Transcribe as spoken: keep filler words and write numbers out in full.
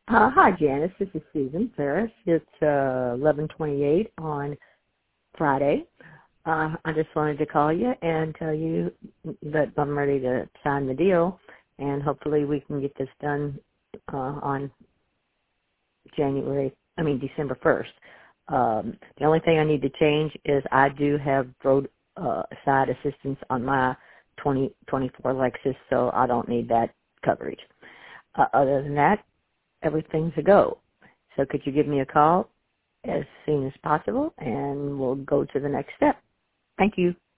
Uh, hi, Janice. This is Susan Ferris. It's uh, eleven twenty-eight on Friday. Uh, I just wanted to call you and tell you that I'm ready to sign the deal, and hopefully we can get this done uh, on January, I mean December first. Um, the only thing I need to change is I do have road uh, side assistance on my twenty twenty-four Lexus, so I don't need that coverage. Uh, other than that, everything's a go. So could you give me a call as soon as possible, and we'll go to the next step. Thank you.